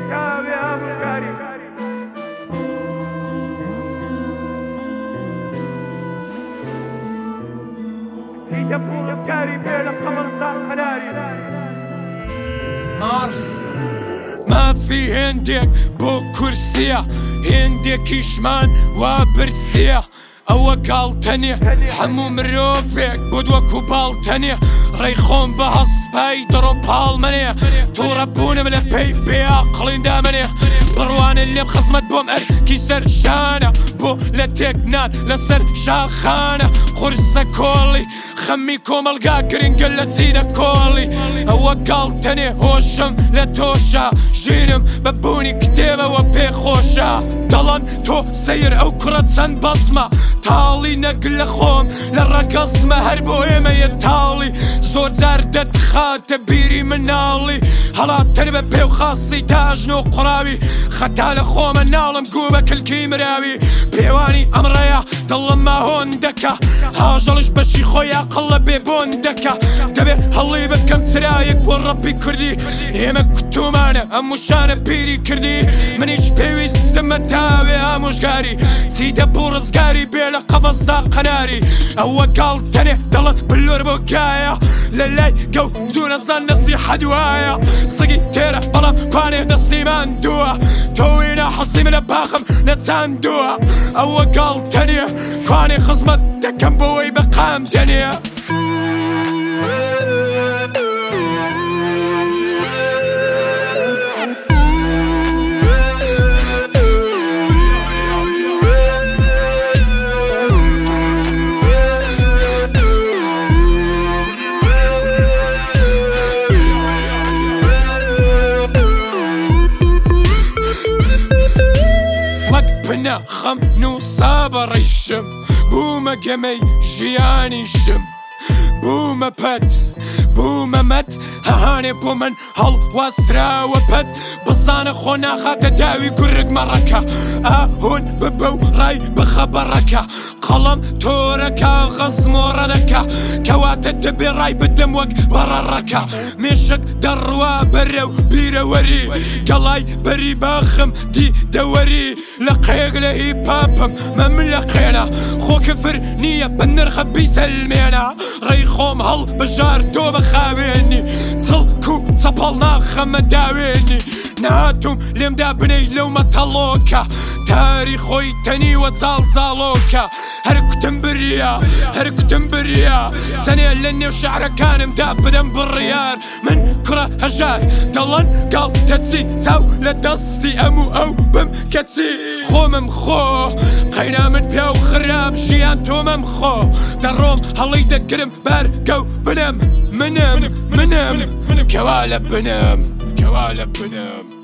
ما في هندێک بۆ کورسیە هێندێکیشمان وا برسیە ئەوە گاڵتەنێ هەموو مرۆڤێک بۆ دووەکو باڵتەنێ ڕێی خۆم بە هەسپای دڕۆ پاڵمەنێ تووڕەبوونم لە پێی بێعەقڵیندا منێ بڕوانن لێم خزمەت بۆم ئەرکی سەر شانە بۆ لە تێکنان لەسەر شاخانە قورسە کۆڵی خەمی کۆمەلگا گرنگە لە چینە کۆڵی ئەوە گاڵتەنێ هۆشم لە تۆشە ژینم بە بوونی کتێبەوە پێخۆشە دەڵەن تۆ سەیر ئەو کوڕە چەند بەسمە تاڵی نەگل لە خۆم لە ڕەگەسمە هەر بۆ ئێمەیە تاڵی زۆر جار دەتخاتە بیری مناڵی هەڵاتەر بە پێو خاسی تاژن و قوڕاوی خەتا لە خۆمە ناڵم گوو بە کلکی مراوی پێوانی ئەمڕەیە دڵم ماهۆن دەکە هاژەڵش بەشی خۆی عەقڵ لە بێبۆن دەکە دەبێ هەڵی بکەم چرایەک بۆ ڕەبی کوردی ئێمە کتومانە ئەموو شانە پیری کردی منیش پێویستمە تاوێ ئامۆژگاری چیدە بۆ ڕزگاری بێ لە قەفەسدا قەناری ئەوە گاڵتەنێ دڵت بلۆر بۆ گایە لە لای گەو جوو نەزان نەسیحەت وایە سەگی تێرە بەڵام کوانێ دەستیمان دووە تۆوینە حەسیم لە باخم نەچاندووە ئەوە گاڵتەنێ کوانێ خزمەت دەکەم بۆەوەی بەقام دەنێ خەم نووسا بەڕیشم بوومە گەمەی ژیانیشم بوومە پەت بوومە مەت هەهانێ بۆ من هەڵوەستراوە پەت بزانە خۆ ناخاتە داوی گورگ مەڕەکە ئاهۆن ببە و ڕای بخەبەڕەکە قەڵەم تۆرەکە غەزمۆڕەنەکە کەواتە دەبێ ڕای بدەم وەک بەڕەڕەکە مێشک دەڕوا بەرەو بیرەوەری گەڵای بەری باخم دی دەوەری لە قێک لە هیپاپم مەمن لە قێنە خۆ کفر نییە بە نرخە بیسەلمێنە ڕێی خۆم هەڵ بژار تۆ بەخاوێنی چڵک و چەپەڵ ناخەمە داوێنی ناتوم لێمدا بنەی لەو مەتەڵۆکە تاری خۆی تەنیوە چاڵچاڵۆکە هەر کوتم بریە هەر کوتم بریە چەنێ لە نێو شەعرەکانمدا بدەم بڕیار من کوڕە هەژار دەڵەن گاڵتەچی چاو لە دەستی ئەموو ئەو بم کەچی خۆمم خۆ قەینا من پیا و خراب ژیان تۆمەم خۆ دەڕۆم هەڵی دەگرم بەرگەو بنم منم کەوا لە بنم